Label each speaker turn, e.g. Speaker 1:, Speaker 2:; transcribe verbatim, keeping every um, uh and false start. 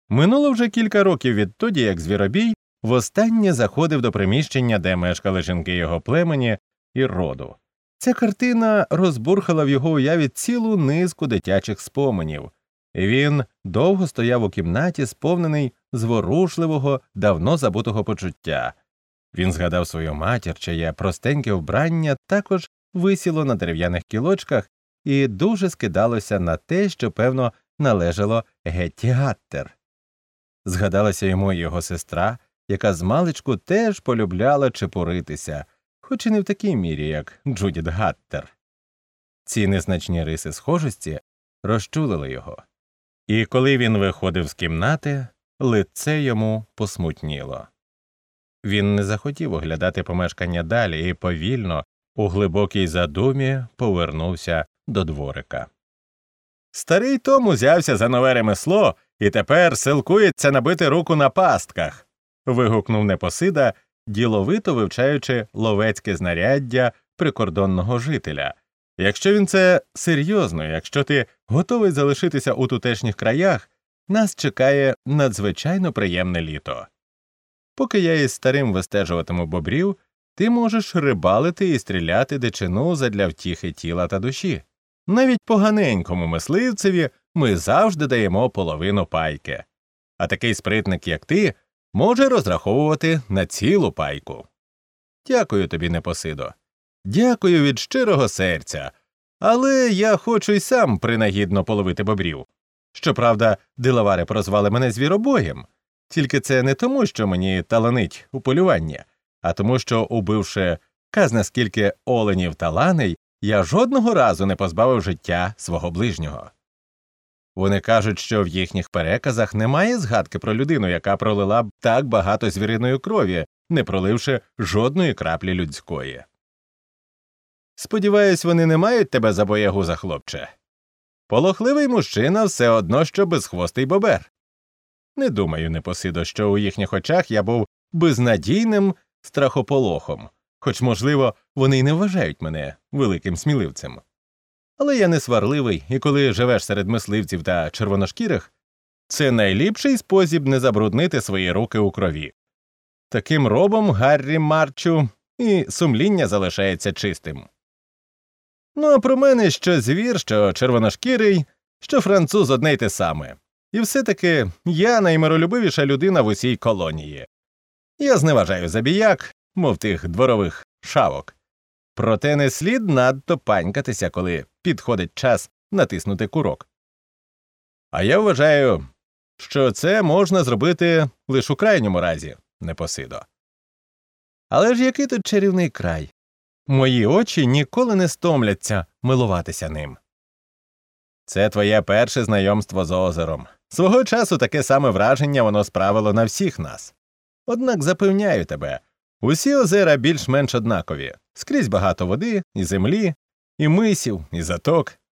Speaker 1: Минуло вже кілька років відтоді, як Звіробій востаннє заходив до приміщення, де мешкали жінки його племені і роду. Ця картина розбурхала в його уяві цілу низку дитячих споменів, і він довго стояв у кімнаті, сповнений зворушливого, давно забутого почуття. Він згадав свою матір, чиє простеньке вбрання також висіло на дерев'яних кілочках і дуже скидалося на те, що, певно, належало Гетті Гаттер. Згадалася йому і його сестра, яка змалечку теж полюбляла чепуритися, хоч і не в такій мірі, як Джудіт Гаттер. Ці незначні риси схожості розчулили його. І коли він виходив з кімнати, лице йому посмутніло. Він не захотів оглядати помешкання далі і повільно, у глибокій задумі, повернувся до дворика. Старий Том узявся за нове ремесло і тепер силкується набити руку на пастках, вигукнув Непосида, діловито вивчаючи ловецьке знаряддя прикордонного жителя. Якщо він це серйозно, якщо ти готовий залишитися у тутешніх краях, нас чекає надзвичайно приємне літо. Поки я із старим вистежуватиму бобрів, ти можеш рибалити і стріляти дичину задля втіхи тіла та душі. Навіть поганенькому мисливцеві ми завжди даємо половину пайки. А такий спритник, як ти, може розраховувати на цілу пайку. Дякую тобі, Непосидо. Дякую від щирого серця. Але я хочу й сам принагідно половити бобрів. Щоправда, дилавари прозвали мене звіробоєм. Тільки це не тому, що мені таланить у полювання, а тому, що, убивши казна скільки оленів та ланей, я жодного разу не позбавив життя свого ближнього. Вони кажуть, що в їхніх переказах немає згадки про людину, яка пролила б так багато звіриної крові, не проливши жодної краплі людської. Сподіваюсь, вони не мають тебе за боягуза, хлопче. Полохливий мужчина все одно, що безхвостий бобер. Не думаю, Непосидо, що у їхніх очах я був безнадійним страхополохом, хоч, можливо, вони й не вважають мене великим сміливцем. Але я не сварливий, і коли живеш серед мисливців та червоношкірих, це найліпший спосіб не забруднити свої руки у крові. Таким робом, Гаррі Марчу, і сумління залишається чистим. Ну, а про мене що звір, що червоношкірий, що француз одне й те саме. І все-таки я наймиролюбивіша людина в усій колонії. Я зневажаю забіяк, мов тих дворових шавок. Проте не слід надто панькатися, коли підходить час натиснути курок. А я вважаю, що це можна зробити лише у крайньому разі, Непосидо. Але ж який тут чарівний край. Мої очі ніколи не стомляться милуватися ним. Це твоє перше знайомство з озером. Свого часу таке саме враження воно справило на всіх нас. Однак запевняю тебе, усі озера більш-менш однакові. Скрізь багато води, і землі, і мисів, і заток.